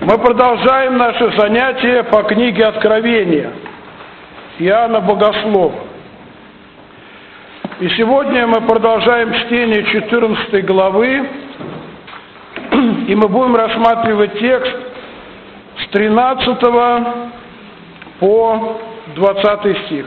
Мы продолжаем наше занятие по книге Откровения Иоанна Богослова. И сегодня мы продолжаем чтение 14 главы, и мы будем рассматривать текст с 13 по 20 стих.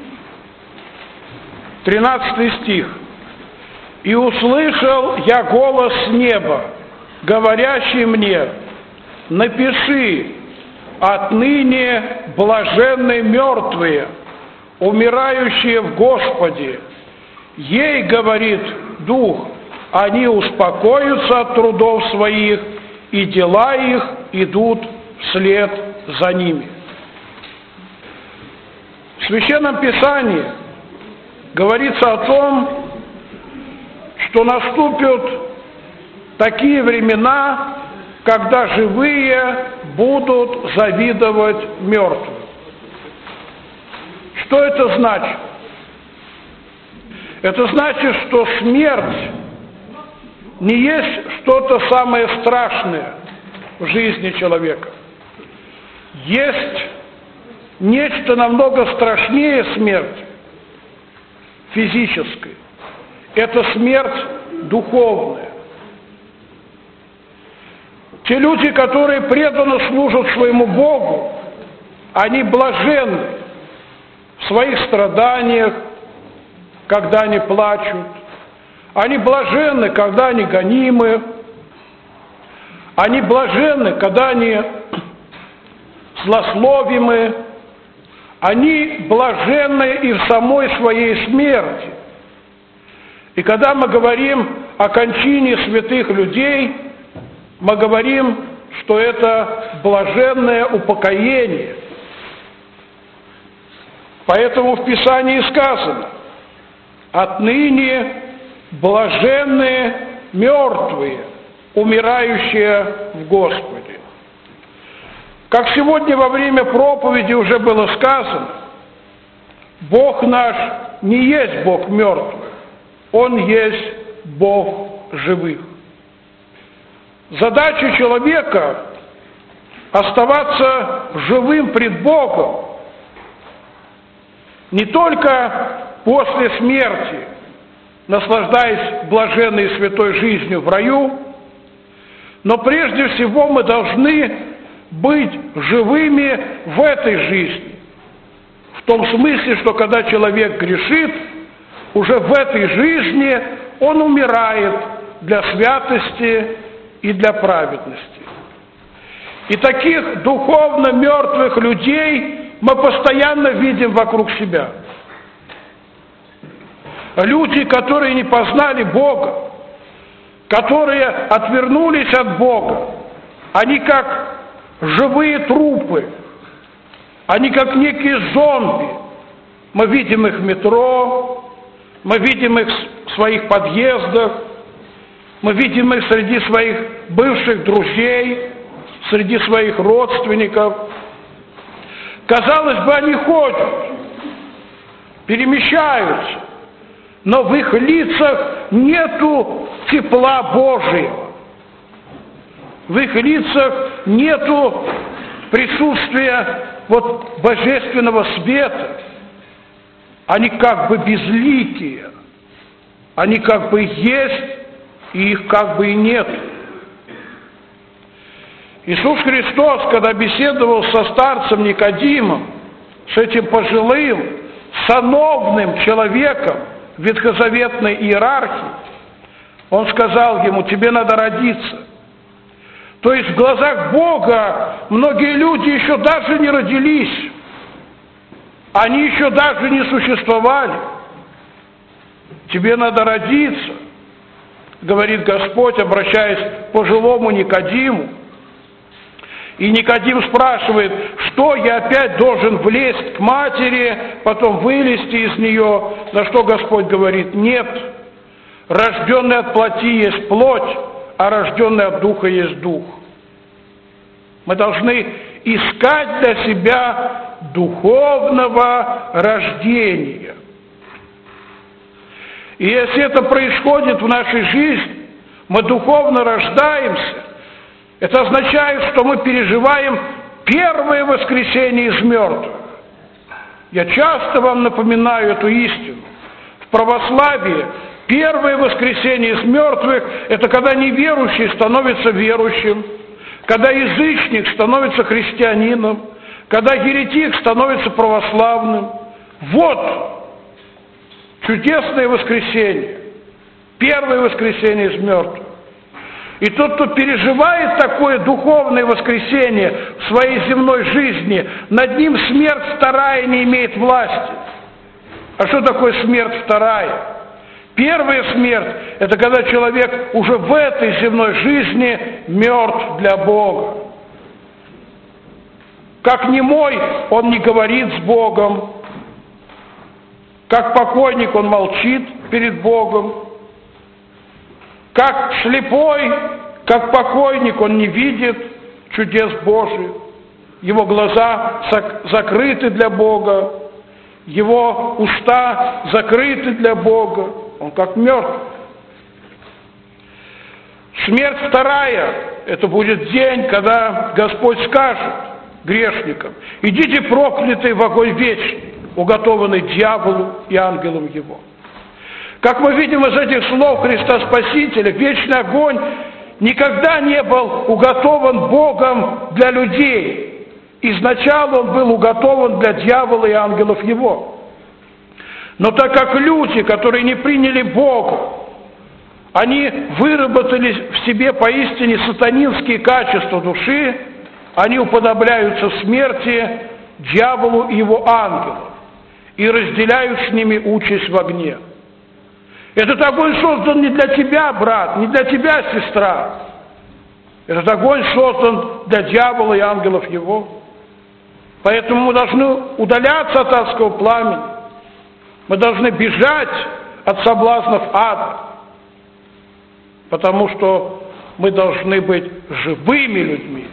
13 стих. «И услышал я голос с неба, говорящий мне: напиши, отныне блаженны мертвые, умирающие в Господе. Ей, говорит Дух, они успокоятся от трудов своих, и дела их идут вслед за ними». В Священном Писании говорится о том, что наступят такие времена, когда живые будут завидовать мертвым. Что это значит? Это значит, что смерть не есть что-то самое страшное в жизни человека. Есть нечто намного страшнее смерти, физической. Это смерть духовная. Те люди, которые преданно служат своему Богу, они блаженны в своих страданиях, когда они плачут. Они блаженны, когда они гонимы. Они блаженны, когда они злословимы. Они блаженны и в самой своей смерти. И когда мы говорим о кончине святых людей, мы говорим, что это блаженное упокоение. Поэтому в Писании сказано: отныне блаженны мертвые, умирающие в Господе. Как сегодня во время проповеди уже было сказано, Бог наш не есть Бог мертвых, Он есть Бог живых. Задача человека – оставаться живым пред Богом не только после смерти, наслаждаясь блаженной и святой жизнью в раю, но прежде всего мы должны быть живыми в этой жизни. В том смысле, что когда человек грешит, уже в этой жизни он умирает для святости и для праведности. И таких духовно мертвых людей мы постоянно видим вокруг себя. Люди, которые не познали Бога, которые отвернулись от Бога, они как живые трупы, они как некие зомби. Мы видим их в метро, мы видим их в своих подъездах, мы видим их среди своих бывших друзей, среди своих родственников. Казалось бы, они ходят, перемещаются, но в их лицах нету тепла Божьего. В их лицах нету присутствия божественного света. Они как бы безликие, они как бы есть, и их как бы и нет. Иисус Христос, когда беседовал со старцем Никодимом, с этим пожилым, сановным человеком ветхозаветной иерархии, Он сказал ему: тебе надо родиться. То есть в глазах Бога многие люди еще даже не родились, они еще даже не существовали. Тебе надо родиться, говорит Господь, обращаясь к пожилому Никодиму. И Никодим спрашивает: что я опять должен влезть к матери, потом вылезти из нее? На что Господь говорит: нет, рожденный от плоти есть плоть, а рожденный от духа есть дух. Мы должны искать для себя духовного рождения. И если это происходит в нашей жизни, мы духовно рождаемся, Это означает, что мы переживаем первое воскресение из мертвых. Я часто вам напоминаю эту истину. В православии первое воскресение из мертвых – это когда неверующий становится верующим, когда язычник становится христианином, когда еретик становится православным. Вот чудесное воскресение, первое воскресение из мертвых. И тот, кто переживает такое духовное воскресение в своей земной жизни, над ним смерть вторая не имеет власти. А что такое смерть вторая? Первая смерть – это когда человек уже в этой земной жизни мертв для Бога. Как немой, он не говорит с Богом. Как покойник, он молчит перед Богом. Как слепой, как покойник, он не видит чудес Божьих. Его глаза закрыты для Бога, его уста закрыты для Бога. Он как мертв. Смерть вторая – это будет день, когда Господь скажет грешникам: идите проклятые в огонь вечный, уготованный дьяволу и ангелам его. Как мы видим из этих слов Христа Спасителя, вечный огонь никогда не был уготован Богом для людей. Изначально он был уготован для дьявола и ангелов его. Но так как люди, которые не приняли Бога, они выработали в себе поистине сатанинские качества души, они уподобляются в смерти дьяволу и его ангелам и разделяют с ними участь в огне. Этот огонь создан не для тебя, брат, не для тебя, сестра. Этот огонь создан для дьявола и ангелов его. Поэтому мы должны удаляться от адского пламени. Мы должны бежать от соблазнов ада. Потому что мы должны быть живыми людьми.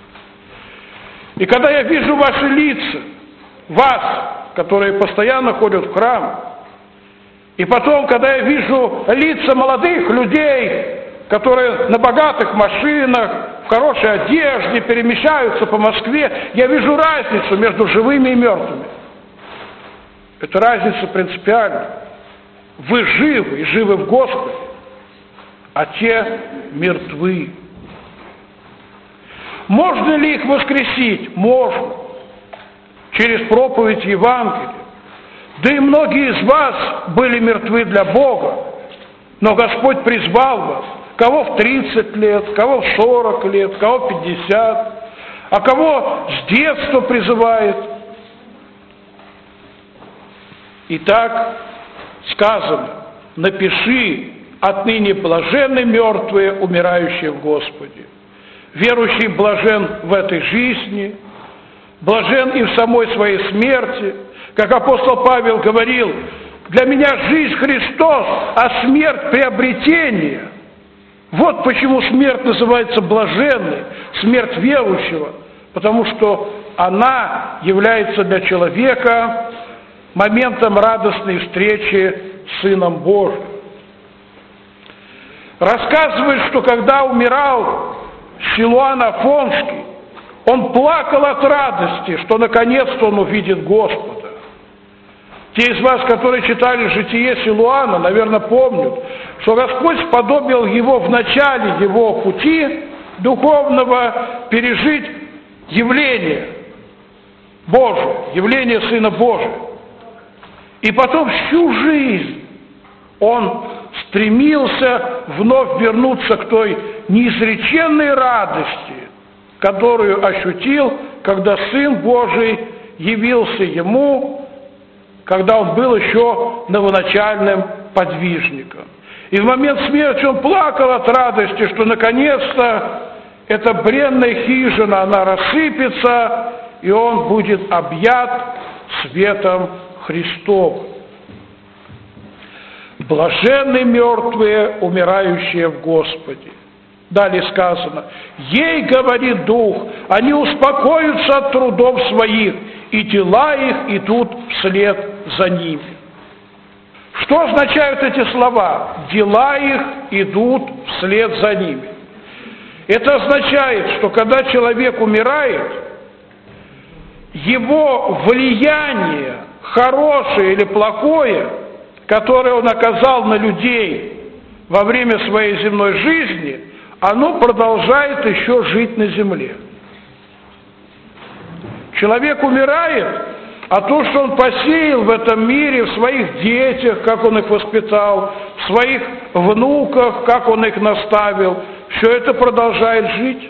И когда я вижу ваши лица, вас, которые постоянно ходят в храм, и потом, когда я вижу лица молодых людей, которые на богатых машинах, в хорошей одежде перемещаются по Москве, я вижу разницу между живыми и мертвыми. Эта разница принципиальна. Вы живы и живы в Господе, а те мертвы. Можно ли их воскресить? Можно. Через проповедь Евангелия. Да и многие из вас были мертвы для Бога, но Господь призвал вас, кого в 30 лет, кого в 40 лет, кого в 50, а кого с детства призывает. Итак, сказано: напиши: отныне блаженны мертвые, умирающие в Господе. Верующий блажен в этой жизни, блажен и в самой своей смерти. Как апостол Павел говорил: для меня жизнь Христос, а смерть приобретение. Вот почему смерть называется блаженной, смерть верующего, потому что она является для человека моментом радостной встречи с Сыном Божьим. Рассказывает, что когда умирал Силуан Афонский, он плакал от радости, что наконец-то он увидит Господа. Те из вас, которые читали житие Силуана, наверное, помнят, что Господь сподобил его в начале его пути духовного пережить явление Божие, явление Сына Божия. И потом всю жизнь он стремился вновь вернуться к той неизреченной радости, которую ощутил, когда Сын Божий явился ему, когда он был еще новоначальным подвижником. И в момент смерти он плакал от радости, что наконец-то эта бренная хижина, она рассыпется, и он будет объят светом Христовым. Блаженны мертвые, умирающие в Господе. Далее сказано: ей, говорит Дух, они успокоятся от трудов своих, и дела их идут вслед за ними. Что означают эти слова? Дела их идут вслед за ними. Это означает, что когда человек умирает, его влияние, хорошее или плохое, которое он оказал на людей во время своей земной жизни, оно продолжает еще жить на земле. Человек умирает, а то, что он посеял в этом мире, в своих детях, как он их воспитал, в своих внуках, как он их наставил, все это продолжает жить.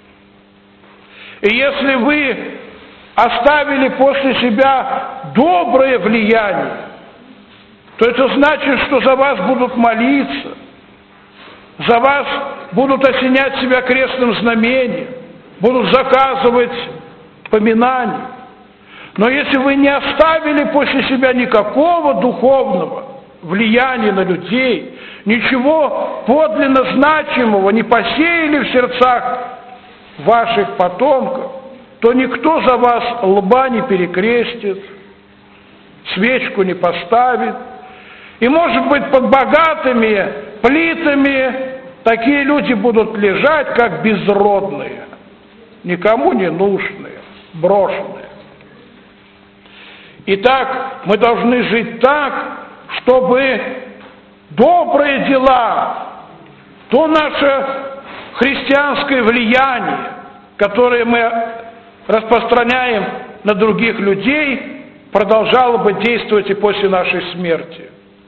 И если вы оставили после себя доброе влияние, то это значит, что за вас будут молиться, за вас будут осенять себя крестным знамением, будут заказывать поминания. Но если вы не оставили после себя никакого духовного влияния на людей, ничего подлинно значимого не посеяли в сердцах ваших потомков, то никто за вас лба не перекрестит, свечку не поставит. И, может быть, под богатыми плитами такие люди будут лежать, как безродные, никому не нужные, брошенные. Итак, мы должны жить так, чтобы добрые дела, то наше христианское влияние, которое мы распространяем на других людей, продолжало бы действовать и после нашей смерти.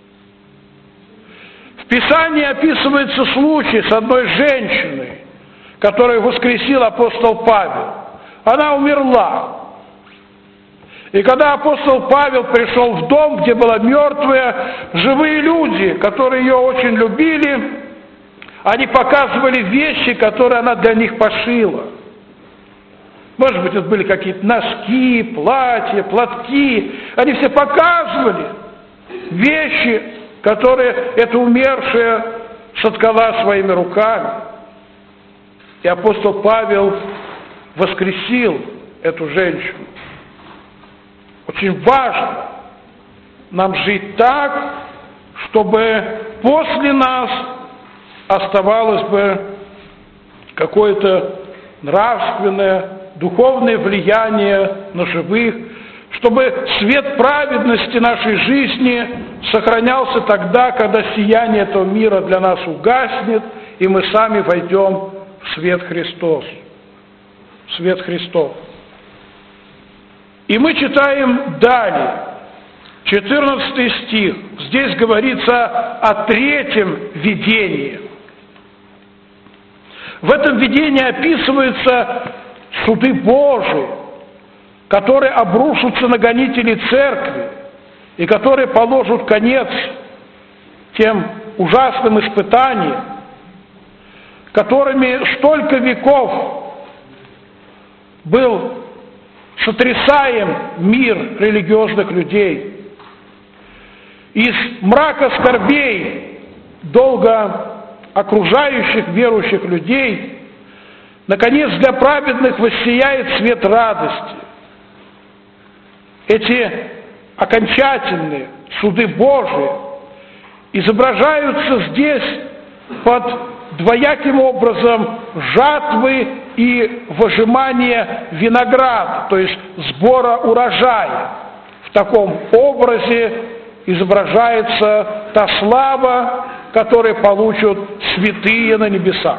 В Писании описывается случай с одной женщиной, которую воскресил апостол Павел. Она умерла. И когда апостол Павел пришел в дом, где была мертвая, живые люди, которые ее очень любили, они показывали вещи, которые она для них пошила. Может быть, это были какие-то носки, платья, платки. Они все показывали вещи, которые эта умершая соткала своими руками. И апостол Павел воскресил эту женщину. Очень важно нам жить так, чтобы после нас оставалось бы какое-то нравственное, духовное влияние на живых, чтобы свет праведности нашей жизни сохранялся тогда, когда сияние этого мира для нас угаснет, и мы сами войдем в свет Христос. В свет Христов. И мы читаем далее, 14 стих. Здесь говорится о третьем видении. В этом видении описываются суды Божии, которые обрушатся на гонителей церкви и которые положат конец тем ужасным испытаниям, которыми столько веков был сотрясаем мир религиозных людей. Из мрака скорбей, долго окружающих верующих людей, наконец для праведных воссияет свет радости. Эти окончательные суды Божии изображаются здесь под двояким образом жатвы и выжимания винограда, то есть сбора урожая. В таком образе изображается та слава, которую получат святые на небесах.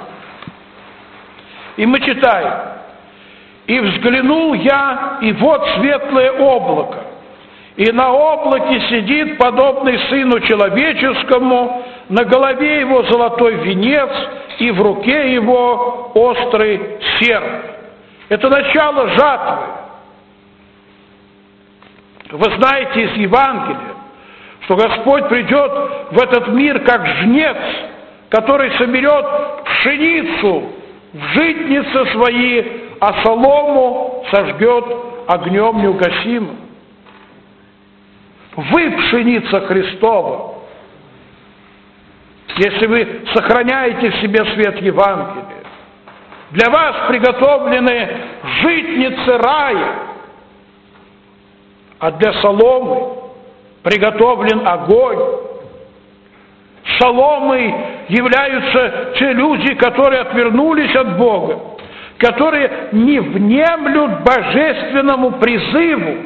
И мы читаем: «И взглянул я, и вот светлое облако, и на облаке сидит подобный Сыну Человеческому, на голове его золотой венец, и в руке его острый серп». Это начало жатвы. Вы знаете из Евангелия, что Господь придет в этот мир как жнец, который соберет пшеницу в житницы свои, а солому сожгет огнем неугасимым. Вы пшеница Христова, если вы сохраняете в себе свет Евангелия. Для вас приготовлены житницы рая, а для соломы приготовлен огонь. соломой являются те люди, которые отвернулись от Бога, которые не внемлют божественному призыву.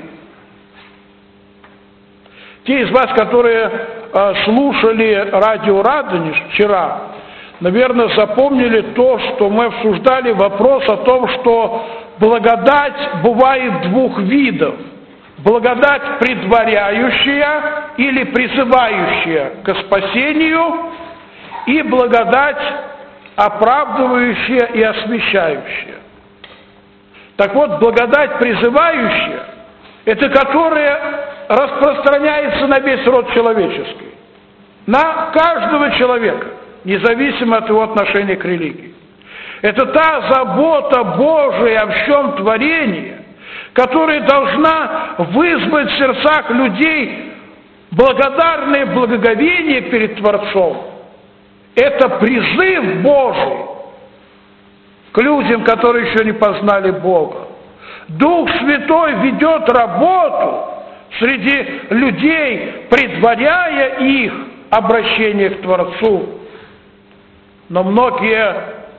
Те из вас, которые слушали радио «Радонеж» вчера, наверное, запомнили то, что мы обсуждали вопрос о том, что благодать бывает двух видов. Благодать предваряющая или призывающая к спасению, и благодать оправдывающая и освящающая. Так вот, благодать призывающая – это которая распространяется на весь род человеческий, на каждого человека, независимо от его отношения к религии. Это та забота Божия о всем творении, которая должна вызвать в сердцах людей благодарное благоговение перед Творцом. Это призыв Божий к людям, которые еще не познали Бога. Дух Святой ведет работу среди людей, предваряя их обращение к Творцу. Но многие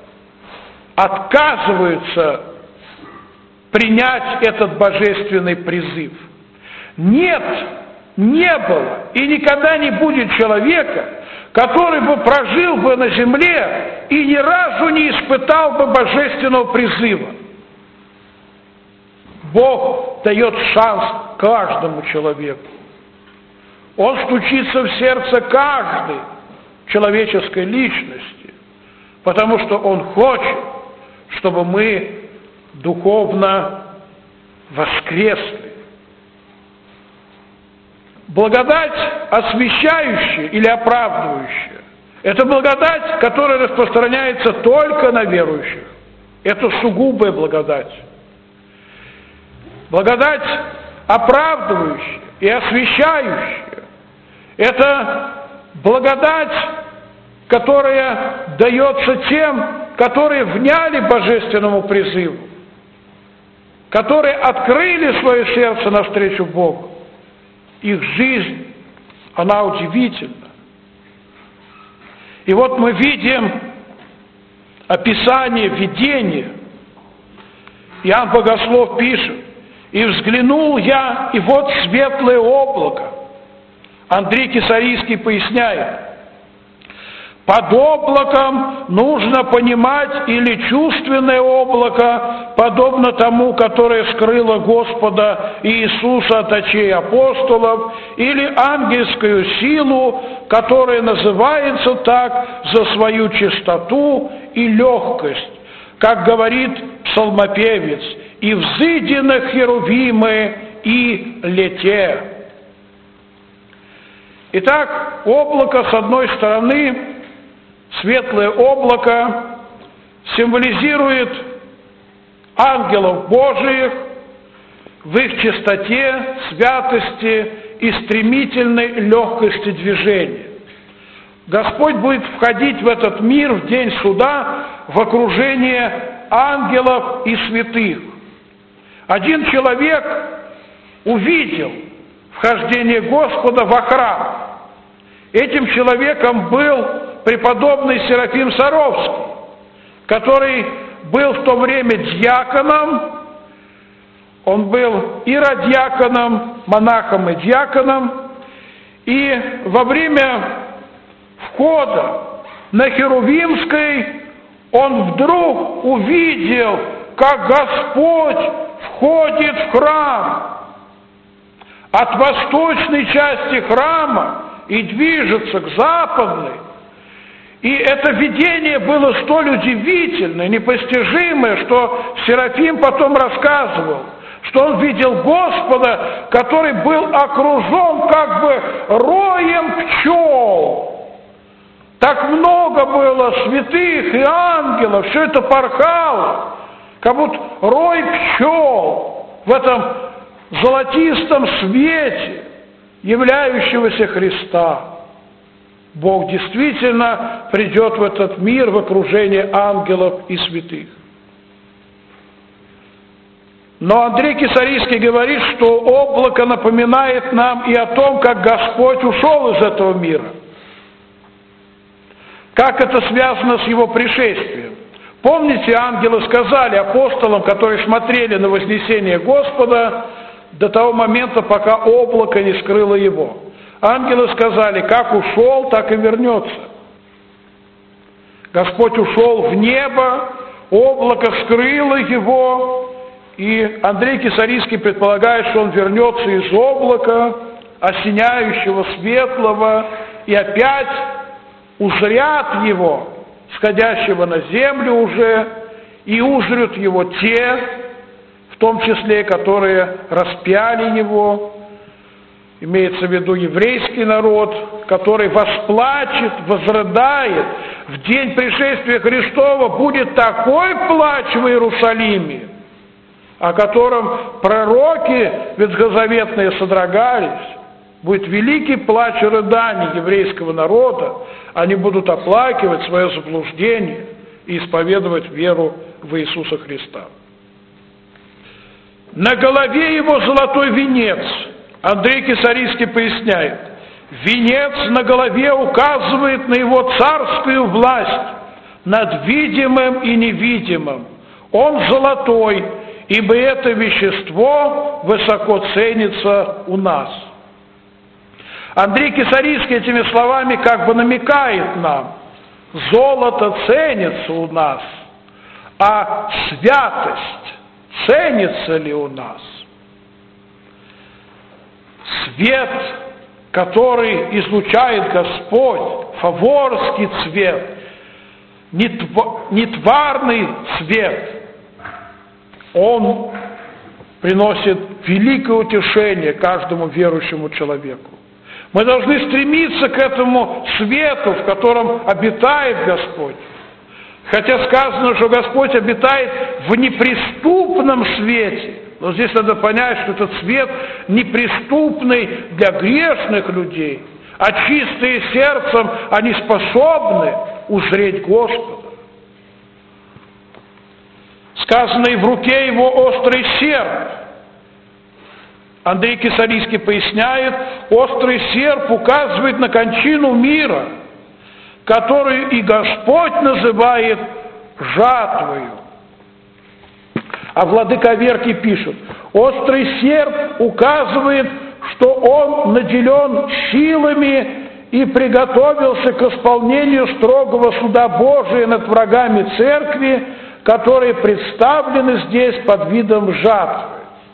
отказываются принять этот божественный призыв. Нет, не было и никогда не будет человека, который бы прожил бы на земле и ни разу не испытал бы божественного призыва. Бог дает шанс каждому человеку. Он стучится в сердце каждой человеческой личности, потому что Он хочет, чтобы мы духовно воскресли. Благодать освящающая или оправдывающая – это благодать, которая распространяется только на верующих. Это сугубая благодать. Благодать оправдывающая и освящающая – это благодать, которая дается тем, которые вняли божественному призыву, которые открыли свое сердце навстречу Богу. Их жизнь, она удивительна. И вот мы видим описание, видение. Иоанн Богослов пишет: «И взглянул я, и вот светлое облако». Андрей Кесарийский поясняет: под облаком нужно понимать или чувственное облако, подобно тому, которое скрыло Господа Иисуса от очей апостолов, или ангельскую силу, которая называется так за свою чистоту и легкость, как говорит псалмопевец: «И взыди на херувимы, и лете». Итак, облако, с одной стороны, светлое облако, символизирует ангелов Божиих в их чистоте, святости и стремительной легкости движения. Господь будет входить в этот мир в день суда в окружение ангелов и святых. Один человек увидел вхождение Господа во храм. Этим человеком был преподобный Серафим Саровский, который был в то время диаконом. Он был иродиаконом, монахом и диаконом. И во время входа на Херувимской он вдруг увидел, как Господь входит в храм от восточной части храма и движется к западной. И это видение было столь удивительное, непостижимое, что Серафим потом рассказывал, что он видел Господа, который был окружен как бы роем пчел. Так много было святых и ангелов, все это порхало, как будто рой пчел в этом золотистом свете являющегося Христа. Бог действительно придет в этот мир в окружении ангелов и святых. Но Андрей Кесарийский говорит, что облако напоминает нам и о том, как Господь ушел из этого мира. Как это связано с его пришествием? Помните, ангелы сказали апостолам, которые смотрели на вознесение Господа, до того момента, пока облако не скрыло его. Ангелы сказали, как ушел, так и вернется. Господь ушел в небо, облако скрыло его, и Андрей Кисарийский предполагает, что он вернется из облака, осеняющего, светлого, и опять узрят его, сходящего на землю уже, и узрят его те, в том числе, которые распяли его, имеется в виду еврейский народ, который восплачет, возрыдает. В день пришествия Христова будет такой плач в Иерусалиме, о котором пророки ветхозаветные содрогались. Будет великий плач и рыдание еврейского народа. Они будут оплакивать свое заблуждение и исповедовать веру в Иисуса Христа. На голове его золотой венец. Андрей Кисарийский поясняет. Венец на голове указывает на его царскую власть над видимым и невидимым. Он золотой, ибо это вещество высоко ценится у нас. Андрей Кисарийский этими словами как бы намекает нам, золото ценится у нас, а святость ценится ли у нас? Свет, который излучает Господь, фаворский цвет, нетварный цвет, он приносит великое утешение каждому верующему человеку. Мы должны стремиться к этому свету, в котором обитает Господь. Хотя сказано, что Господь обитает в неприступном свете. Но здесь надо понять, что этот свет неприступный для грешных людей, а чистые сердцем они способны узреть Господа. Сказано, и в руке его острый серп. Андрей Кисарийский поясняет, острый серп указывает на кончину мира, которую и Господь называет жатвою. А владыка Аверкий пишет, острый серп указывает, что он наделен силами и приготовился к исполнению строгого суда Божия над врагами церкви, которые представлены здесь под видом жатвы.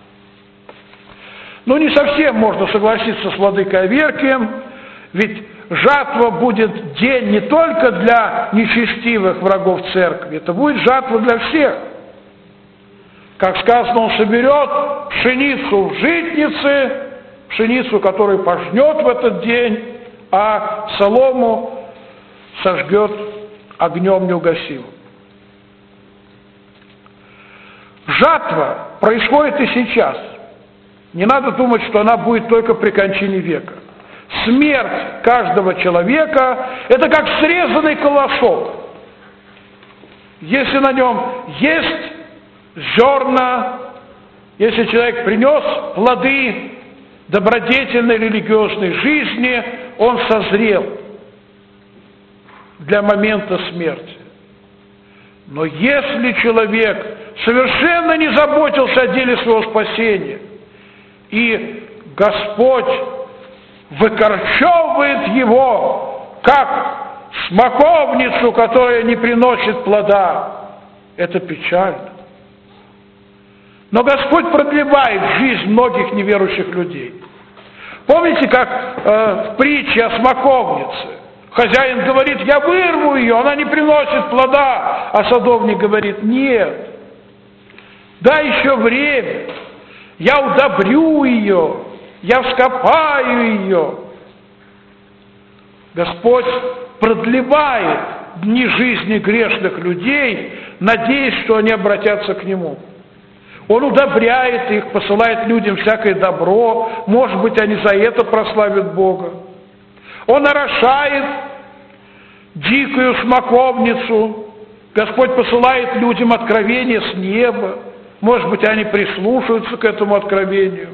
Ну, не совсем можно согласиться с владыкой Аверкием, ведь жатва будет день не только для нечестивых врагов церкви, это будет жатва для всех. Как сказано, он соберет пшеницу в житнице, пшеницу, которую пожнет в этот день, а солому сожгет огнем неугасимым. Жатва происходит и сейчас. Не надо думать, что она будет только при кончине века. Смерть каждого человека – это как срезанный колосок. Если на нем есть зерна, если человек принес плоды добродетельной религиозной жизни, он созрел для момента смерти. Но если человек совершенно не заботился о деле своего спасения, и Господь выкорчевывает его, как смоковницу, которая не приносит плода, это печально. Но Господь продлевает жизнь многих неверующих людей. Помните, как в притче о смоковнице? Хозяин говорит, я вырву ее, она не приносит плода, а садовник говорит, нет, дай еще время, я удобрю ее, я вскопаю ее. Господь продлевает дни жизни грешных людей, надеясь, что они обратятся к Нему. Он удобряет их, посылает людям всякое добро, может быть, они за это прославят Бога. Он орошает дикую смоковницу, Господь посылает людям откровение с неба, может быть, они прислушаются к этому откровению.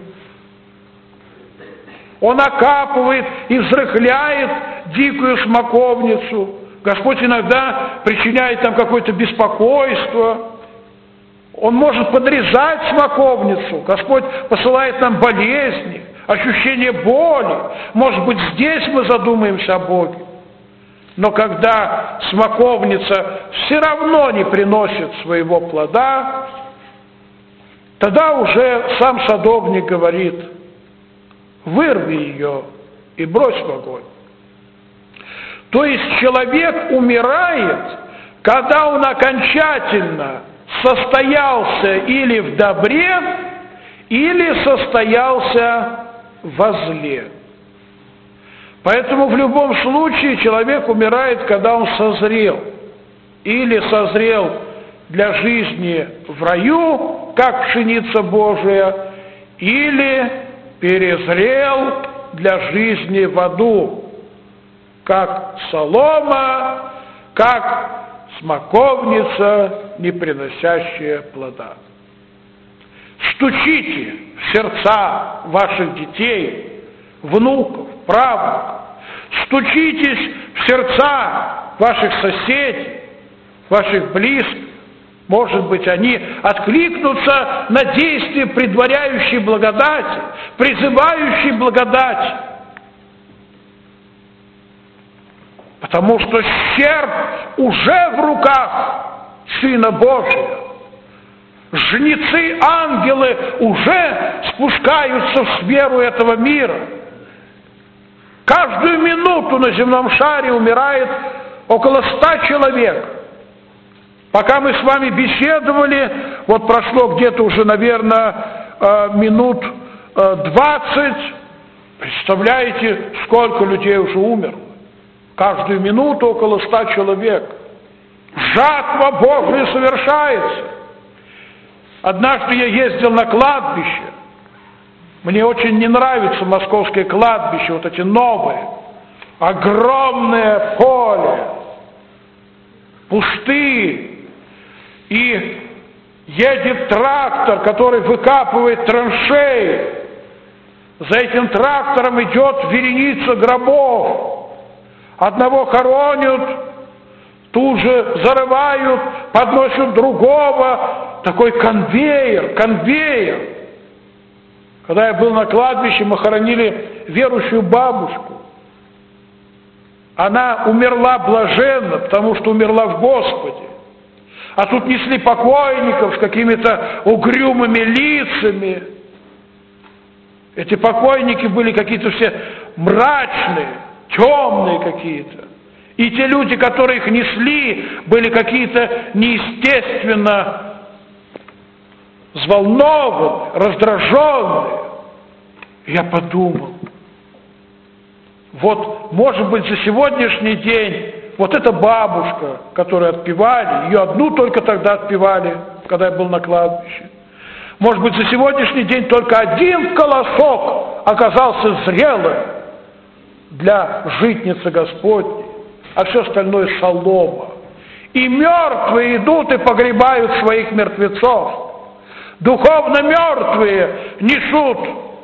Он окапывает и взрыхляет дикую смоковницу, Господь иногда причиняет нам какое-то беспокойство. Он может подрезать смоковницу. Господь посылает нам болезни, ощущение боли. Может быть, здесь мы задумаемся о Боге. Но когда смоковница все равно не приносит своего плода, тогда уже сам садовник говорит: вырви ее и брось в огонь. То есть человек умирает, когда он окончательно состоялся или в добре, или состоялся во зле. Поэтому в любом случае человек умирает, когда он созрел. Или созрел для жизни в раю, как пшеница Божия, или перезрел для жизни в аду, как солома, как смоковница, не приносящая плода. Стучите в сердца ваших детей, внуков, правнуков. Стучитесь в сердца ваших соседей, ваших близких. Может быть, они откликнутся на действия, предваряющие благодати, призывающие благодать. Потому что серп уже в руках Сына Божия. Жнецы, ангелы уже спускаются в сферу этого мира. Каждую минуту на земном шаре умирает около 100 человек. Пока мы с вами беседовали, вот прошло где-то уже, наверное, минут 20. Представляете, сколько людей уже умерло? Каждую минуту около 100 человек. Жатва Божия совершается. Однажды я ездил на кладбище. Мне очень не нравится московское кладбище, вот эти новые. Огромное поле, пустые. И едет трактор, который выкапывает траншеи. За этим трактором идет вереница гробов. Одного хоронят, тут же зарывают, подносят другого. Такой конвейер. Когда я был на кладбище, мы хоронили верующую бабушку. Она умерла блаженно, потому что умерла в Господе. А тут несли покойников с какими-то угрюмыми лицами. Эти покойники были какие-то все мрачные, темные какие-то. И те люди, которые их несли, были какие-то неестественно взволнованные, раздраженные. Я подумал, вот, может быть, за сегодняшний день вот эта бабушка, которую отпевали, ее одну только тогда отпевали, когда я был на кладбище. Может быть, за сегодняшний день только один колосок оказался зрелым для житницы Господней, а все остальное солома. И мертвые идут и погребают своих мертвецов. Духовно мертвые несут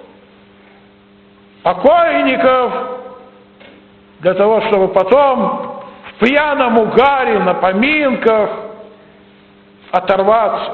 покойников для того, чтобы потом в пьяном угаре на поминках оторваться.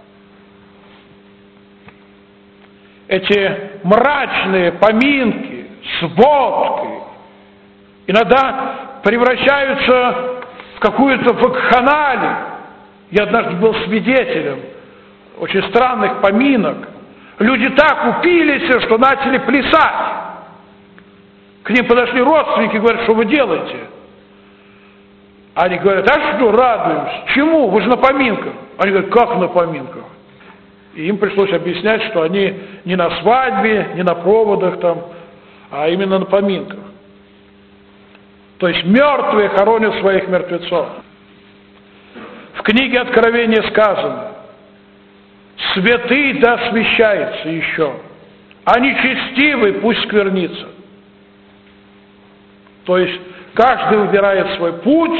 Эти мрачные поминки с водкой иногда превращаются в какую-то вакханалию. Я однажды был свидетелем очень странных поминок. Люди так упились, что начали плясать. К ним подошли родственники и говорят: что вы делаете? Они говорят: а что, радуемся. Чему? Вы же на поминках. Они говорят: как на поминках? И им пришлось объяснять, что они не на свадьбе, не на проводах там, а именно на поминках. То есть мертвые хоронят своих мертвецов. В книге Откровения сказано: святый да освящается еще, а нечестивый пусть сквернится. То есть каждый выбирает свой путь,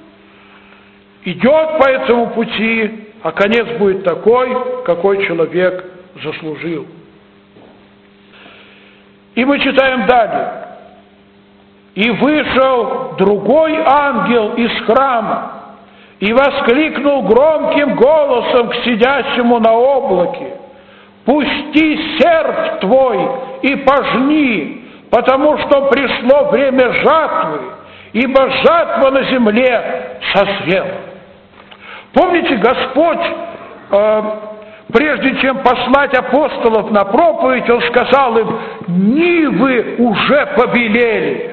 идет по этому пути, а конец будет такой, какой человек заслужил. И мы читаем далее. И вышел другой ангел из храма и воскликнул громким голосом к сидящему на облаке: «Пусти серп твой и пожни, потому что пришло время жатвы, ибо жатва на земле созрела». Помните, Господь, прежде чем послать апостолов на проповедь, Он сказал им: «Нивы уже побелели».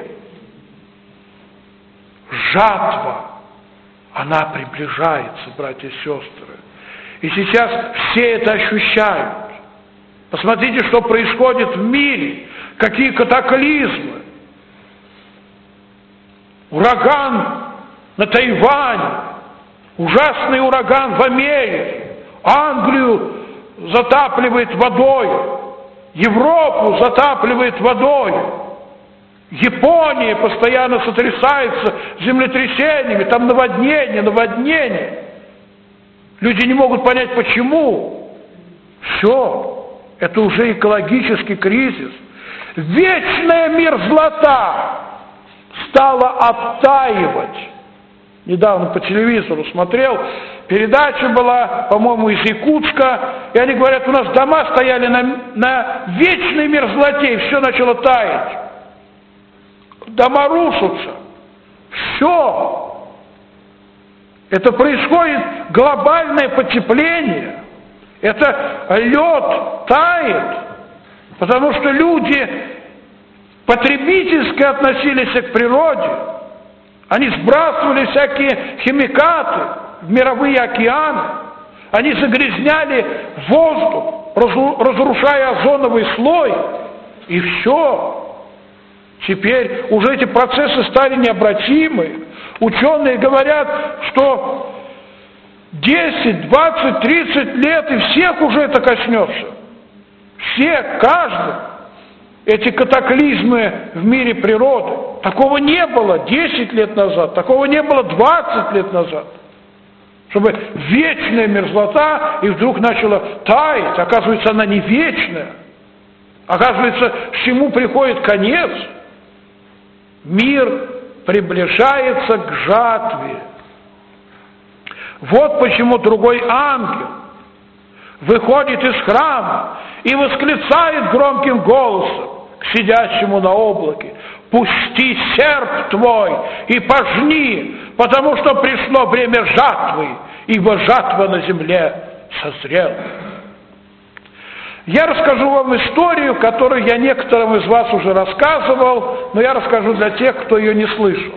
Жатва, она приближается, братья и сестры. И сейчас все это ощущают. Посмотрите, что происходит в мире, какие катаклизмы. Ураган на Тайване, ужасный ураган в Америке, Англию затапливает водой, Европу затапливает водой. Япония постоянно сотрясается землетрясениями, там наводнения. Люди не могут понять, почему. Все, это уже экологический кризис. Вечная мерзлота стала оттаивать. Недавно по телевизору смотрел, передача была, по-моему, из Якутска, и они говорят, у нас дома стояли на вечной мерзлоте, и все начало таять. Дома рушатся. Все. Это происходит глобальное потепление. Это лед тает, потому что люди потребительски относились к природе. Они сбрасывали всякие химикаты в мировые океаны. Они загрязняли воздух, разрушая озоновый слой. И все. Теперь уже эти процессы стали необратимы. Ученые говорят, что 10, 20, 30 лет, и всех уже это коснется. Всех, каждый. Эти катаклизмы в мире природы. Такого не было 10 лет назад, такого не было 20 лет назад. Чтобы вечная мерзлота и вдруг начала таять. Оказывается, она не вечная. Оказывается, всему приходит конец. Мир приближается к жатве. Вот почему другой ангел выходит из храма и восклицает громким голосом к сидящему на облаке: «Пусти серп твой и пожни, потому что пришло время жатвы, ибо жатва на земле созрела». Я расскажу вам историю, которую я некоторым из вас уже рассказывал, но я расскажу для тех, кто ее не слышал.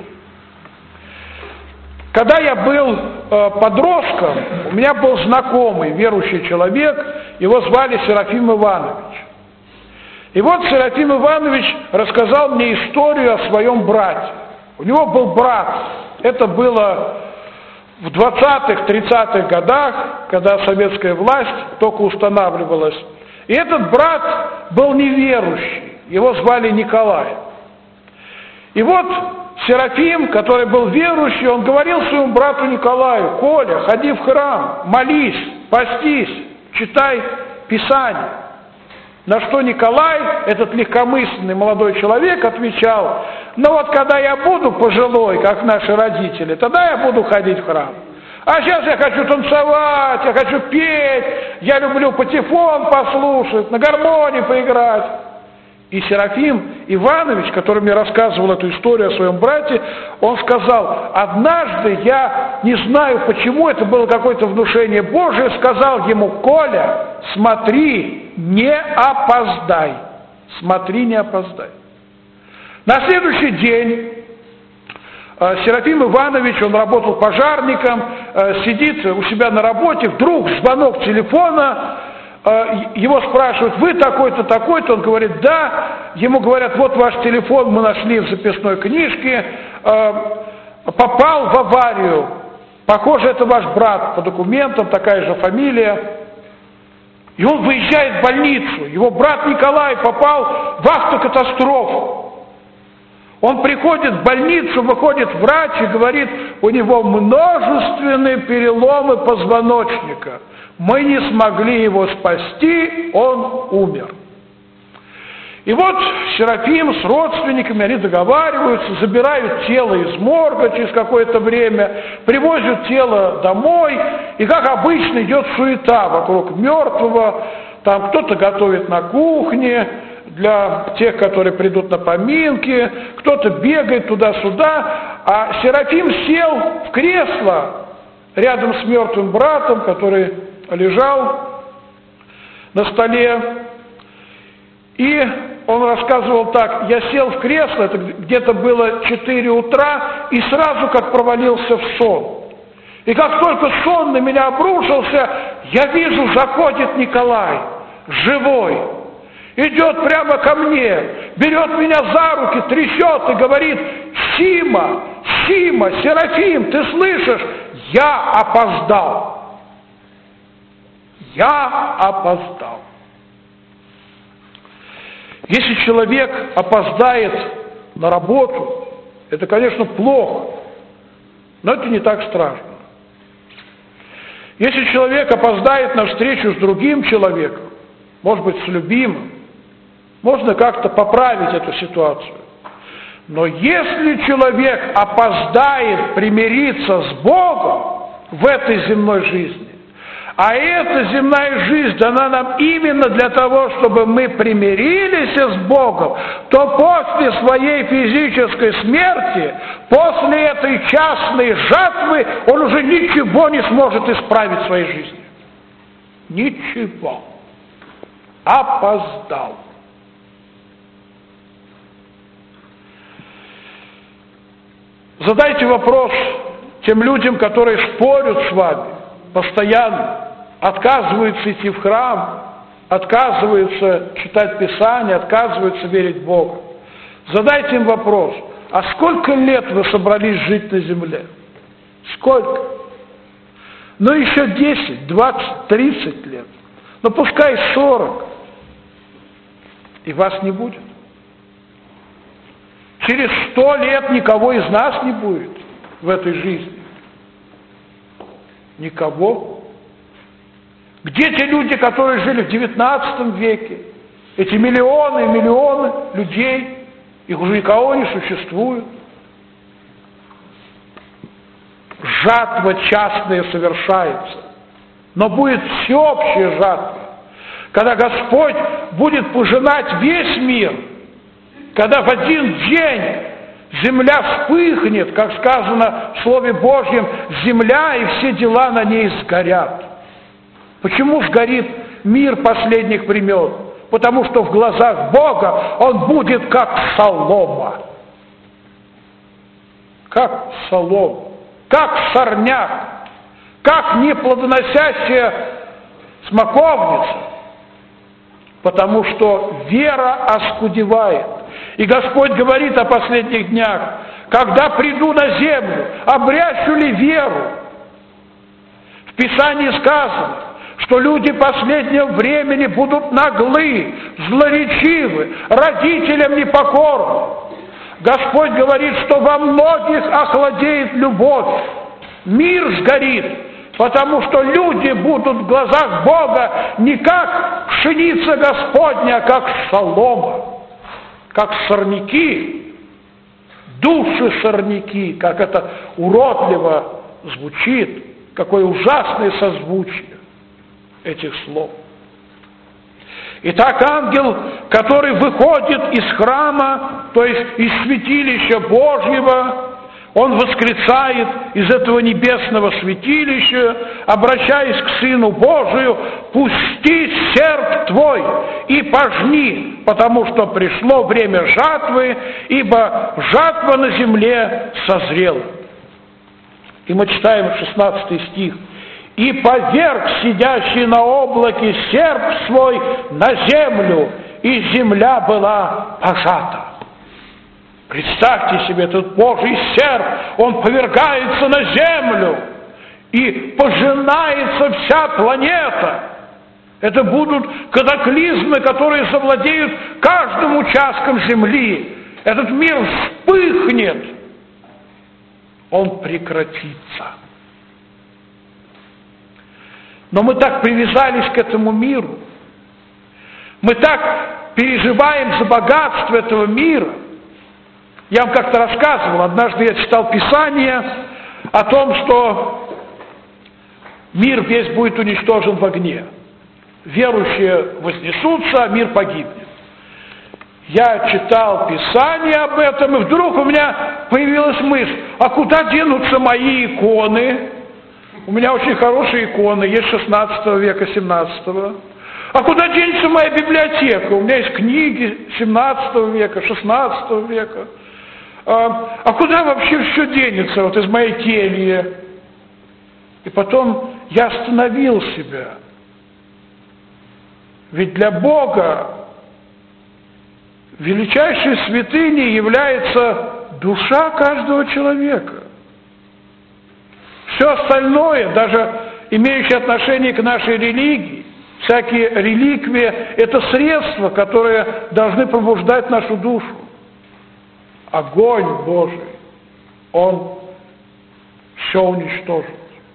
Когда я был подростком, у меня был знакомый верующий человек, его звали Серафим Иванович. И вот Серафим Иванович рассказал мне историю о своем брате. У него был брат, это было в 20-х, 30-х годах, когда советская власть только устанавливалась. И этот брат был неверующий, его звали Николай. И вот Серафим, который был верующий, он говорил своему брату Николаю: «Коля, ходи в храм, молись, постись, читай Писание». На что Николай, этот легкомысленный молодой человек, отвечал: «Ну вот когда я буду пожилой, как наши родители, тогда я буду ходить в храм. А сейчас я хочу танцевать, я хочу петь, я люблю патефон послушать, на гармонии поиграть». И Серафим Иванович, который мне рассказывал эту историю о своем брате, он сказал: «Однажды я, не знаю почему, это было какое-то внушение Божие, сказал ему: Коля, смотри, не опоздай, смотри, не опоздай». На следующий день Серафим Иванович, он работал пожарником, сидит у себя на работе, вдруг звонок телефона, его спрашивают: «Вы такой-то, такой-то?» Он говорит: «Да». Ему говорят: «Вот ваш телефон мы нашли в записной книжке, попал в аварию. Похоже, это ваш брат по документам, такая же фамилия». И он выезжает в больницу. Его брат Николай попал в автокатастрофу. Он приходит в больницу, выходит врач и говорит: у него множественные переломы позвоночника. Мы не смогли его спасти, он умер. И вот Серафим с родственниками, они договариваются, забирают тело из морга через какое-то время, привозят тело домой, и, как обычно, идет суета вокруг мертвого, там кто-то готовит на кухне для тех, которые придут на поминки, кто-то бегает туда-сюда, а Серафим сел в кресло рядом с мертвым братом, который лежал на столе, и он рассказывал так: я сел в кресло, это где-то было 4 утра, и сразу как провалился в сон. И как только сон на меня обрушился, я вижу, заходит Николай, живой, идет прямо ко мне, берет меня за руки, трясет и говорит: Сима, Сима, Серафим, ты слышишь? Я опоздал. Я опоздал. Если человек опоздает на работу, это, конечно, плохо, но это не так страшно. Если человек опоздает на встречу с другим человеком, может быть, с любимым, можно как-то поправить эту ситуацию. Но если человек опоздает примириться с Богом в этой земной жизни, а эта земная жизнь дана нам именно для того, чтобы мы примирились с Богом, то после своей физической смерти, после этой частной жатвы, он уже ничего не сможет исправить в своей жизни. Ничего. Опоздал. Задайте вопрос тем людям, которые спорят с вами постоянно, отказываются идти в храм, отказываются читать Писание, отказываются верить в Бога. Задайте им вопрос: а сколько лет вы собрались жить на земле? Сколько? Ну, еще 10, 20, 30 лет. Ну, пускай 40. И вас не будет. Через 100 лет никого из нас не будет в этой жизни. Никого. Где те люди, которые жили в 19 веке? Эти миллионы и миллионы людей, их уже никого не существует. Жатва частная совершается, но будет всеобщая жатва, когда Господь будет пожинать весь мир, когда в один день земля вспыхнет, как сказано в Слове Божьем, земля и все дела на ней сгорят. Почему сгорит мир последних времен? Потому что в глазах Бога он будет как солома. Как солома. Как сорняк. Как неплодоносящая смоковница. Потому что вера оскудевает. И Господь говорит о последних днях: когда приду на землю, обрящу ли веру? В Писании сказано, что люди последнего времени будут наглы, злоречивы, родителям непокорны. Господь говорит, что во многих охладеет любовь, мир сгорит, потому что люди будут в глазах Бога не как пшеница Господня, а как солома. Как сорняки, души сорняки, как это уродливо звучит, какое ужасное созвучие этих слов. Итак, ангел, который выходит из храма, то есть из святилища Божьего, он восклицает из этого небесного святилища, обращаясь к Сыну Божию: «Пусти серп твой и пожни, потому что пришло время жатвы, ибо жатва на земле созрела». И мы читаем 16 стих: «И поверг сидящий на облаке серп свой на землю, и земля была пожата». Представьте себе, этот Божий серп, он повергается на землю, и пожинается вся планета. Это будут катаклизмы, которые завладеют каждым участком земли. Этот мир вспыхнет, он прекратится. Но мы так привязались к этому миру, мы так переживаем за богатство этого мира. Я вам как-то рассказывал, однажды я читал Писание о том, что мир весь будет уничтожен в огне. Верующие вознесутся, а мир погибнет. Я читал Писание об этом, и вдруг у меня появилась мысль, а куда денутся мои иконы? У меня очень хорошие иконы, есть 16 века, 17. А куда денется моя библиотека? У меня есть книги 17 века, 16 века. А куда вообще все денется вот из моей кельи? И потом я остановил себя. Ведь для Бога величайшей святыней является душа каждого человека. Все остальное, даже имеющее отношение к нашей религии, всякие реликвии, это средства, которые должны пробуждать нашу душу. Огонь Божий, Он все уничтожит.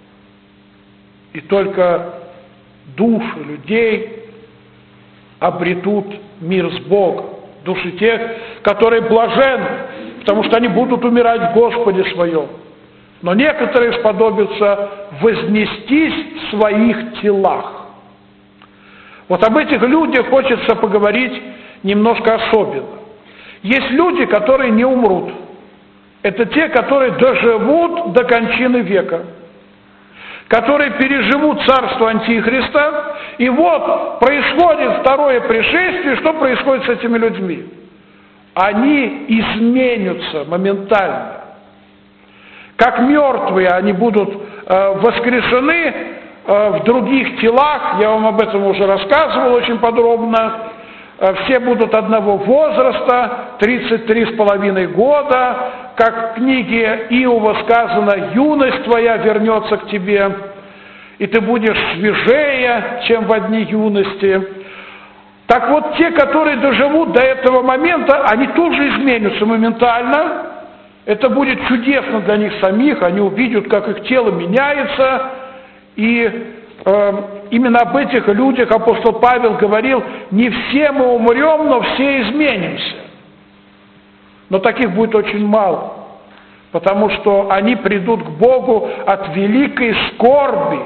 И только души людей обретут мир с Богом. Души тех, которые блаженны, потому что они будут умирать в Господе своем. Но некоторые сподобятся вознестись в своих телах. Вот об этих людях хочется поговорить немножко особенно. Есть люди, которые не умрут. Это те, которые доживут до кончины века, которые переживут царство Антихриста. И вот происходит второе пришествие. Что происходит с этими людьми? Они изменятся моментально. Как мертвые они будут воскрешены в других телах. Я вам об этом уже рассказывал очень подробно. Все будут одного возраста, 33,5 года. Как в книге Иова сказано, юность твоя вернется к тебе, и ты будешь свежее, чем в дни юности. Так вот, те, которые доживут до этого момента, они тоже изменятся моментально. Это будет чудесно для них самих, они увидят, как их тело меняется. И именно об этих людях апостол Павел говорил, не все мы умрем, но все изменимся. Но таких будет очень мало, потому что они придут к Богу от великой скорби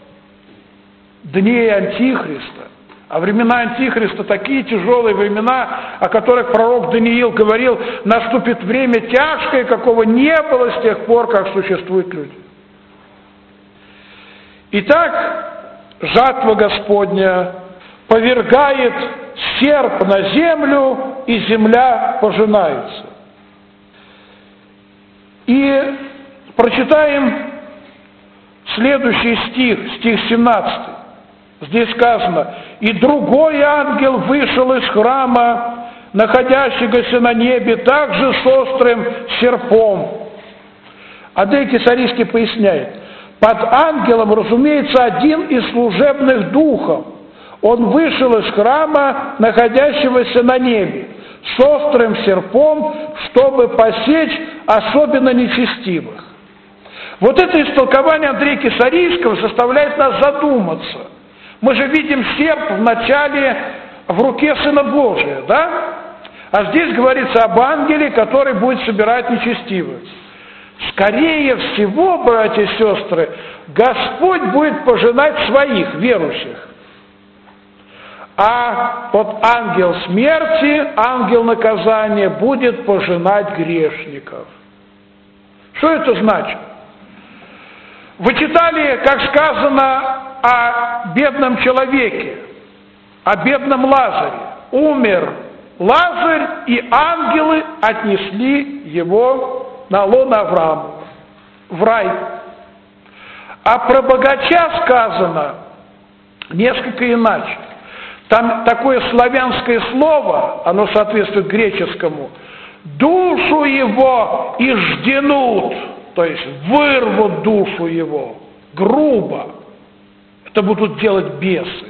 дней Антихриста. А времена Антихриста такие тяжелые времена, о которых пророк Даниил говорил, наступит время тяжкое, какого не было с тех пор, как существуют люди. Итак, жатва Господня повергает серп на землю, и земля пожинается. И прочитаем следующий стих, стих 17. Здесь сказано: «И другой ангел вышел из храма, находящегося на небе, также с острым серпом». Адей Кесарийский поясняет: под ангелом, разумеется, один из служебных духов. Он вышел из храма, находящегося на небе, с острым серпом, чтобы посечь особенно нечестивых. Вот это истолкование Андрея Кесарийского заставляет нас задуматься. Мы же видим серп в начале в руке Сына Божия, да? А здесь говорится об ангеле, который будет собирать нечестивых. Скорее всего, братья и сестры, Господь будет пожинать своих верующих. А вот ангел смерти, ангел наказания будет пожинать грешников. Что это значит? Вы читали, как сказано о бедном человеке, о бедном Лазаре. Умер Лазарь, и ангелы отнесли его на лоно Авраама, в рай. А про богача сказано несколько иначе. Там такое славянское слово, оно соответствует греческому: душу его ижденут, то есть вырвут душу его, грубо. Это будут делать бесы.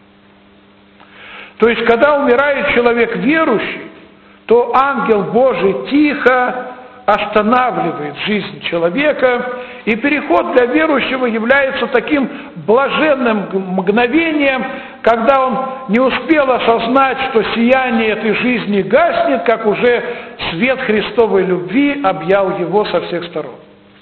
То есть, когда умирает человек верующий, то ангел Божий тихо останавливает жизнь человека, и переход для верующего является таким блаженным мгновением, когда он не успел осознать, что сияние этой жизни гаснет, как уже свет Христовой любви объял его со всех сторон.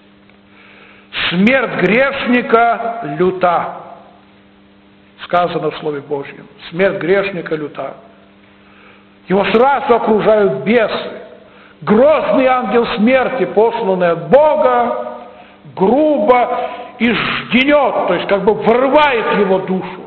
Смерть грешника люта, сказано в Слове Божьем. Смерть грешника люта. Его сразу окружают бесы. Грозный ангел смерти, посланный от Бога, грубо и жденет, то есть как бы вырывает его душу.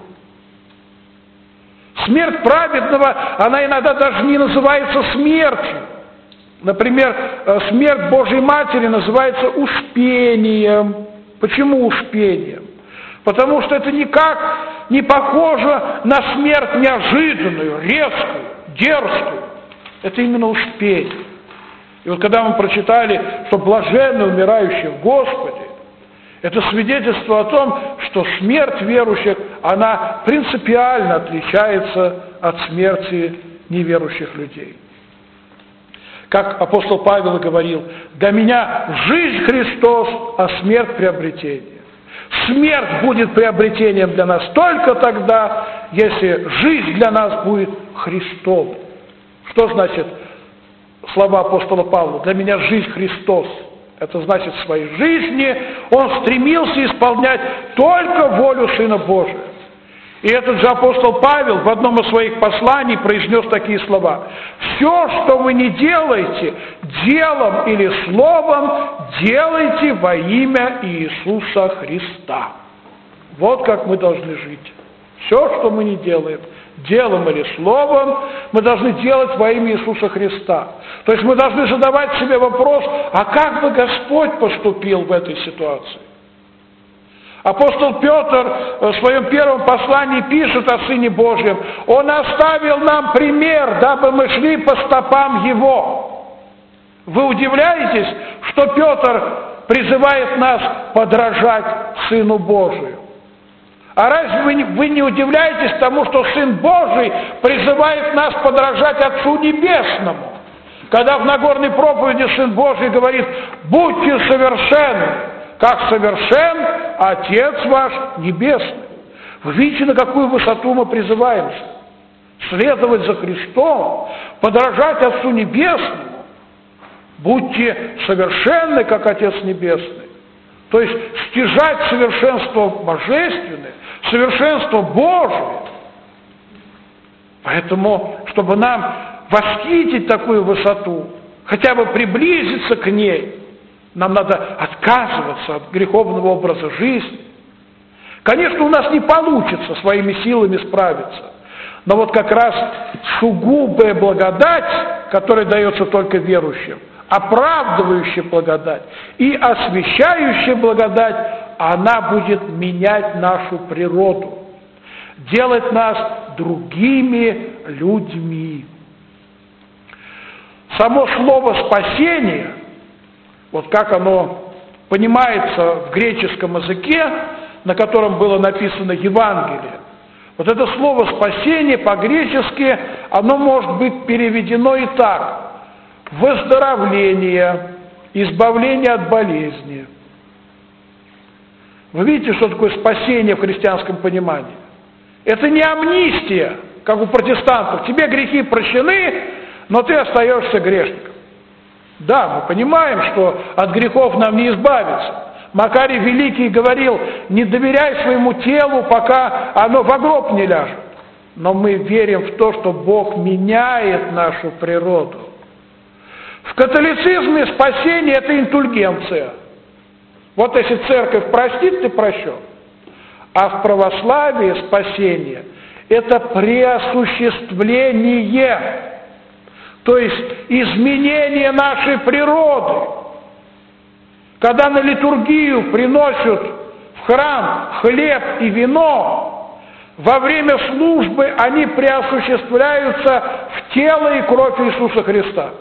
Смерть праведного, она иногда даже не называется смертью. Например, смерть Божьей Матери называется успением. Почему успением? Потому что это никак не похоже на смерть неожиданную, резкую, дерзкую. Это именно успение. И вот когда мы прочитали, что блаженны умирающие в Господе, это свидетельство о том, что смерть верующих, она принципиально отличается от смерти неверующих людей. Как апостол Павел и говорил: «Для меня жизнь Христос, а смерть приобретение». Смерть будет приобретением для нас только тогда, если жизнь для нас будет Христом. Что значит слова апостола Павла? «Для меня жизнь Христос». Это значит, в своей жизни он стремился исполнять только волю Сына Божия. И этот же апостол Павел в одном из своих посланий произнес такие слова: «Все, что вы не делаете, делом или словом, делайте во имя Иисуса Христа». Вот как мы должны жить. Все, что мы не делаем, делом или словом, мы должны делать во имя Иисуса Христа. То есть мы должны задавать себе вопрос: а как бы Господь поступил в этой ситуации? Апостол Петр в своем первом послании пишет о Сыне Божьем: Он оставил нам пример, дабы мы шли по стопам Его. Вы удивляетесь, что Петр призывает нас подражать Сыну Божию? А разве вы не удивляетесь тому, что Сын Божий призывает нас подражать Отцу Небесному? Когда в Нагорной проповеди Сын Божий говорит: «Будьте совершенны, как совершен Отец ваш Небесный». Вы видите, на какую высоту мы призываемся? Следовать за Христом, подражать Отцу Небесному. Будьте совершенны, как Отец Небесный. То есть стяжать совершенство божественное, совершенство Божие. Поэтому, чтобы нам восхитить такую высоту, хотя бы приблизиться к ней, нам надо отказываться от греховного образа жизни. Конечно, у нас не получится своими силами справиться, но вот как раз сугубая благодать, которая дается только верующим, оправдывающая благодать и освящающая благодать, она будет менять нашу природу, делать нас другими людьми. Само слово «спасение», вот как оно понимается в греческом языке, на котором было написано Евангелие, вот это слово «спасение» по-гречески, оно может быть переведено и так: выздоровление, избавление от болезни. Вы видите, что такое спасение в христианском понимании? Это не амнистия, как у протестантов. Тебе грехи прощены, но ты остаешься грешником. Да, мы понимаем, что от грехов нам не избавиться. Макарий Великий говорил: не доверяй своему телу, пока оно в гроб не ляжет. Но мы верим в то, что Бог меняет нашу природу. В католицизме спасение – это индульгенция. Вот если церковь простит, ты прощен. А в православии спасение – это преосуществление, то есть изменение нашей природы. Когда на литургию приносят в храм хлеб и вино, во время службы они преосуществляются в тело и кровь Иисуса Христа.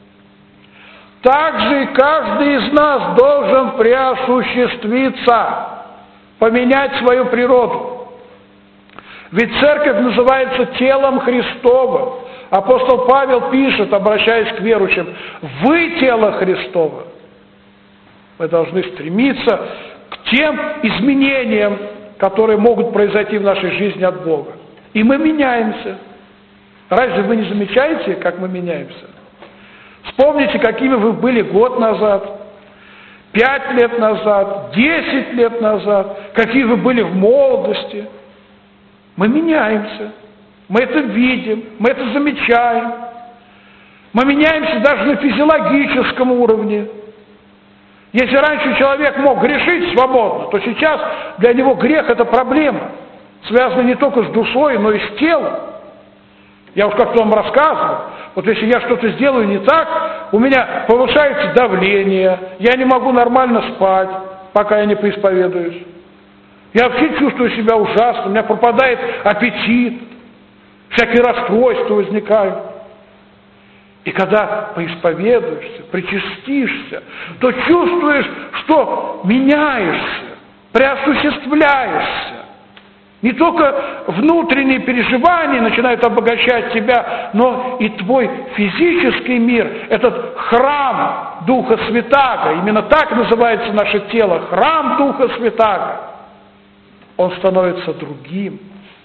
Также и каждый из нас должен преосуществиться, поменять свою природу. Ведь церковь называется телом Христовым, апостол Павел пишет, обращаясь к верующим: «Вы тело Христово». Мы должны стремиться к тем изменениям, которые могут произойти в нашей жизни от Бога. И мы меняемся. Разве вы не замечаете, как мы меняемся? Вспомните, какими вы были год назад, 5 лет назад, 10 лет назад, какие вы были в молодости. Мы меняемся. Мы это видим, мы это замечаем. Мы меняемся даже на физиологическом уровне. Если раньше человек мог грешить свободно, то сейчас для него грех – это проблема, связанная не только с душой, но и с телом. Я уж как-то вам рассказывал, вот если я что-то сделаю не так, у меня повышается давление, я не могу нормально спать, пока я не поисповедуюсь. Я вообще чувствую себя ужасно, у меня пропадает аппетит, всякие расстройства возникают. И когда поисповедуешься, причастишься, то чувствуешь, что меняешься, преосуществляешься. Не только внутренние переживания начинают обогащать тебя, но и твой физический мир, этот храм Духа Святаго, именно так называется наше тело, храм Духа Святаго, он становится другим.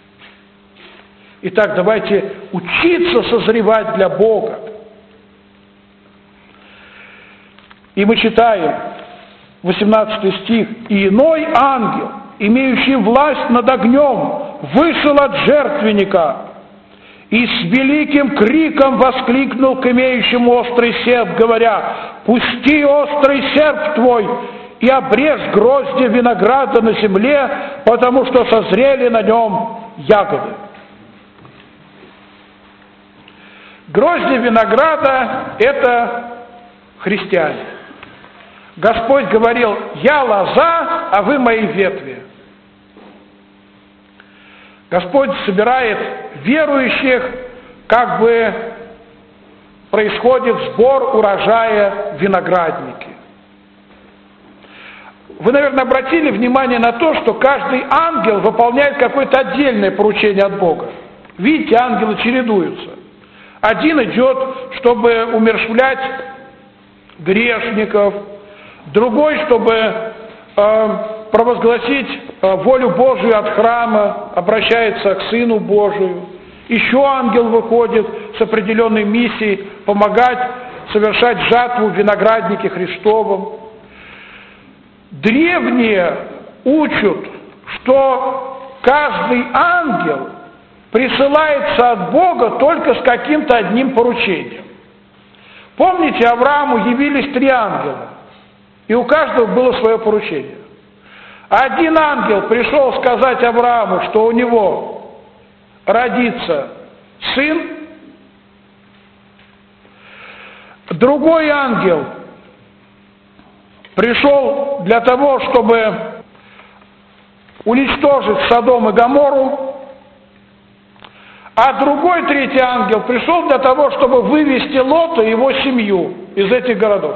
Итак, давайте учиться созревать для Бога. И мы читаем 18 стих: «И иной ангел, имеющий власть над огнем, вышел от жертвенника и с великим криком воскликнул к имеющему острый серп, говоря: пусти острый серп твой и обрежь грозди винограда на земле, потому что созрели на нем ягоды». Грозди винограда – это христиане. Господь говорил: «Я лоза, а вы мои ветви». Господь собирает верующих, как бы происходит сбор урожая в винограднике. Вы, наверное, обратили внимание на то, что каждый ангел выполняет какое-то отдельное поручение от Бога. Видите, ангелы чередуются. Один идет, чтобы умерщвлять грешников, другой, чтобы провозгласить волю Божию от храма, обращается к Сыну Божию. Еще ангел выходит с определенной миссией помогать совершать жатву в винограднике Христовом. Древние учат, что каждый ангел присылается от Бога только с каким-то одним поручением. Помните, Аврааму явились 3 ангела, и у каждого было свое поручение. Один ангел пришел сказать Аврааму, что у него родится сын. Другой ангел пришел для того, чтобы уничтожить Содом и Гоморру. А другой, третий ангел пришел для того, чтобы вывести Лота и его семью из этих городов.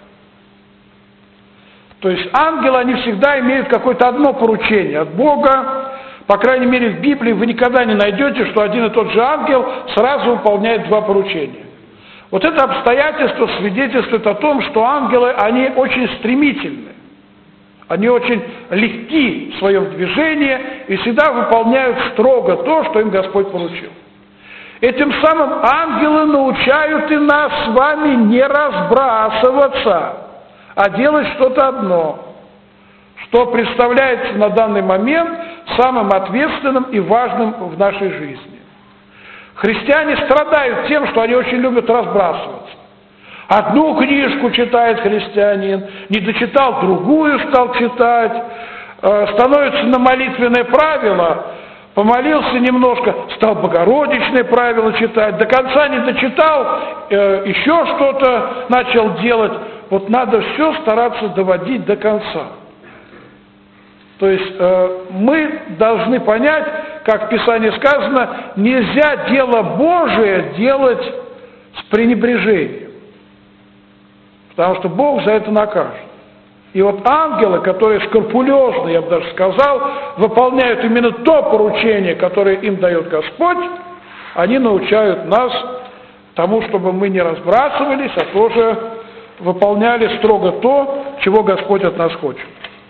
То есть ангелы, они всегда имеют какое-то одно поручение от Бога. По крайней мере, в Библии вы никогда не найдете, что один и тот же ангел сразу выполняет 2 поручения. Вот это обстоятельство свидетельствует о том, что ангелы, они очень стремительны. Они очень легки в своем движении и всегда выполняют строго то, что им Господь поручил. Этим самым ангелы научают и нас с вами не разбрасываться, а делать что-то одно, что представляется на данный момент самым ответственным и важным в нашей жизни. Христиане страдают тем, что они очень любят разбрасываться. Одну книжку читает христианин, не дочитал, другую стал читать, становится на молитвенное правило, помолился немножко, стал богородичное правило читать, до конца не дочитал, еще что-то начал делать. Вот надо все стараться доводить до конца. То есть мы должны понять, как в Писании сказано, нельзя дело Божие делать с пренебрежением. Потому что Бог за это накажет. И вот ангелы, которые скрупулезно, я бы даже сказал, выполняют именно то поручение, которое им дает Господь, они научают нас тому, чтобы мы не разбрасывались, а тоже выполняли строго то, чего Господь от нас хочет.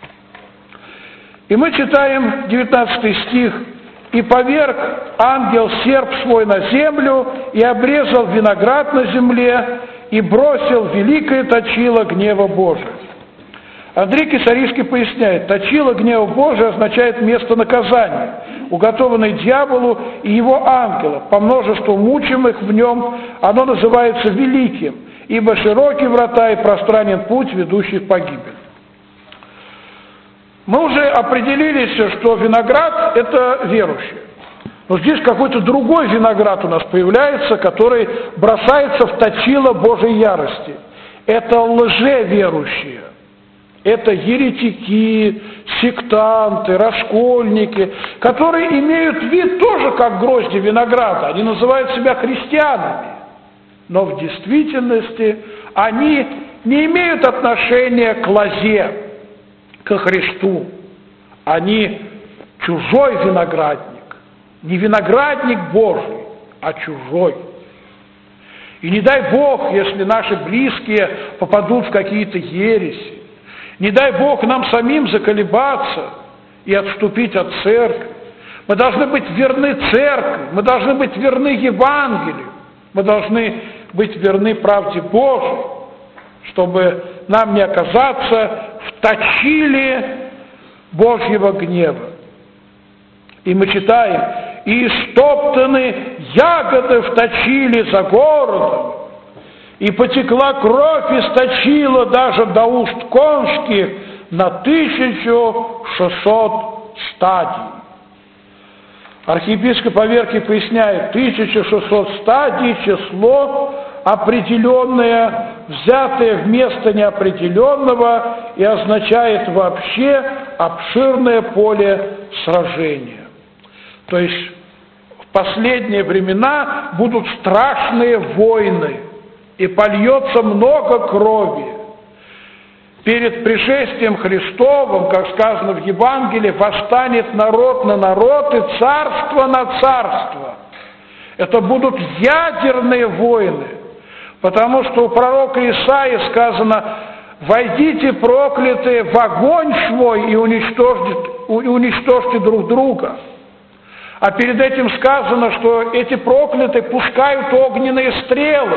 И мы читаем 19 стих. «И поверг ангел серп свой на землю, и обрезал виноград на земле, и бросил великое точило гнева Божия». Андрей Кисарийский поясняет, точило гнева Божия означает место наказания, уготованное дьяволу и его ангелам. По множеству мучимых в нем оно называется великим, ибо широкие врата и пространен путь, ведущий в погибель. Мы уже определились, что виноград – это верующие. Но здесь какой-то другой виноград у нас появляется, который бросается в точило Божьей ярости. Это лжеверующие. Это еретики, сектанты, раскольники, которые имеют вид тоже как грозди винограда. Они называют себя христианами. Но в действительности они не имеют отношения к лозе, ко Христу. Они чужой виноградник. Не виноградник Божий, а чужой. И не дай Бог, если наши близкие попадут в какие-то ереси. Не дай Бог нам самим заколебаться и отступить от церкви. Мы должны быть верны церкви, мы должны быть верны Евангелию, мы должны быть верны правде Божией, чтобы нам не оказаться в точиле Божьего гнева. И мы читаем, «И истоптаны ягоды в точиле за городом, и потекла кровь из точила даже до уст конских на 1600 стадий». Архиепископ Аверкий поясняет, 1600 стадий – число определенное, взятое вместо неопределенного, и означает вообще обширное поле сражения. То есть в последние времена будут страшные войны, и польется много крови. Перед пришествием Христовым, как сказано в Евангелии, восстанет народ на народ и царство на царство. Это будут ядерные войны, потому что у пророка Исаии сказано: «Войдите, проклятые, в огонь свой и уничтожьте друг друга». А перед этим сказано, что эти проклятые пускают огненные стрелы.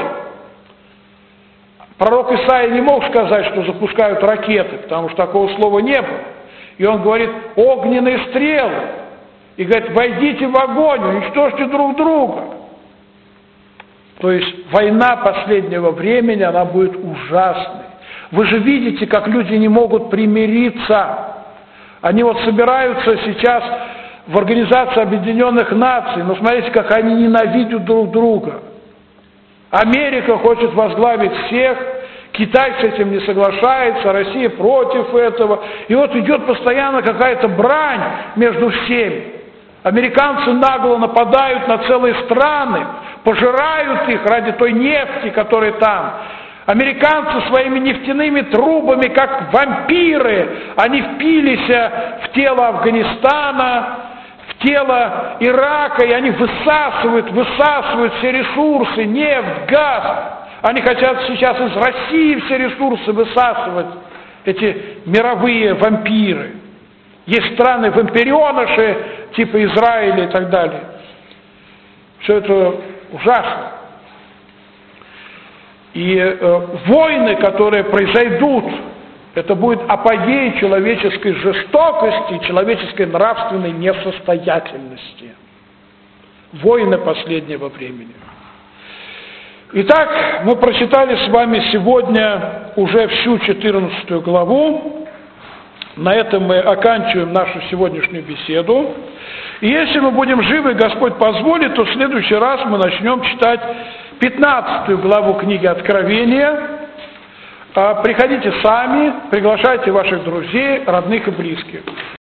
Пророк Исаия не мог сказать, что запускают ракеты, потому что такого слова не было. И он говорит: огненные стрелы. И говорит: войдите в огонь, уничтожьте друг друга. То есть война последнего времени, она будет ужасной. Вы же видите, как люди не могут примириться. Они вот собираются сейчас в Организации Объединенных Наций, но смотрите, как они ненавидят друг друга. Америка хочет возглавить всех, Китай с этим не соглашается, Россия против этого. И вот идет постоянно какая-то брань между всеми. Американцы нагло нападают на целые страны, пожирают их ради той нефти, которая там. Американцы своими нефтяными трубами, как вампиры, они впились в тело Афганистана, в тело Ирака, и они высасывают все ресурсы, нефть, газ. Они хотят сейчас из России все ресурсы высасывать, эти мировые вампиры. Есть страны-вампиреныши, типа Израиля и так далее. Все это ужасно. И войны, которые произойдут, это будет апогей человеческой жестокости, человеческой нравственной несостоятельности. Войны последнего времени. Итак, мы прочитали с вами сегодня уже всю 14 главу. На этом мы оканчиваем нашу сегодняшнюю беседу. И если мы будем живы, Господь позволит, то в следующий раз мы начнем читать 15 главу книги Откровения. Приходите сами, приглашайте ваших друзей, родных и близких.